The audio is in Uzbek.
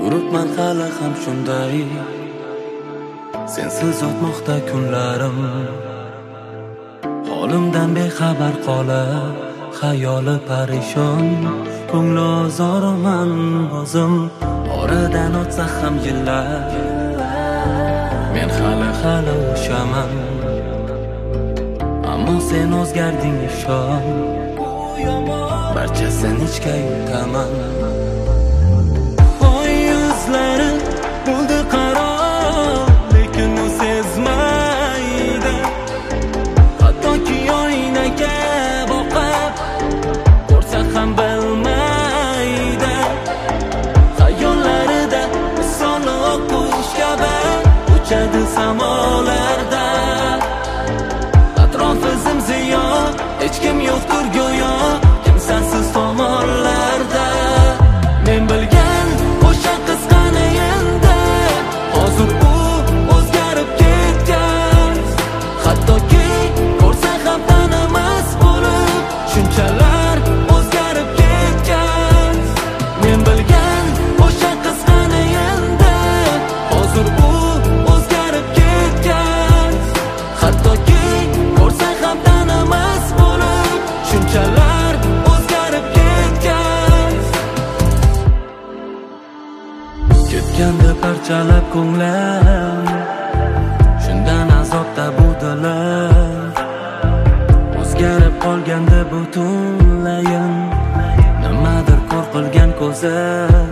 Yuribman hali ham shunday, sensiz o'tmoqda kunlarim. Holimdan bexabar qolib, xayoli parishon, ko'ngli ozorman o'zim. Oradan o'tsa ham yillar, men hali o'shaman. Ammo sen o'zgarding, ishon, barchasini ichga yutaman. Oy yuzlari bo'ldi qaro, lekin u sezmaydi. Hattoki oynaga boqib ko'rsa ham bilmaydi. Xayollarida misoli o'qish kabi uchadi samolarda. Atrofi zimziyo, hech kim yo'qdir go'yo, kimsasiz tomonlarda. Men bilgan o'sha qiz qani endi, hozir u o'zgarib ketgan. Hattoki ko'rsa ham tanimas bo'lib, shunchalar o'zgarib ketgan. Men bilgan o'sha qiz qani endi, hozir u o'zgarib ketgan. Hattoki ko'rsa ham tanimas bo'lib, shunchalar o'zgarib ketgan. Ketganda parchalab ko'nglim, shundan azobda bu dilim. O'zgarib qolganda butunlayin, nimadir ko'r qilgan ko'zim.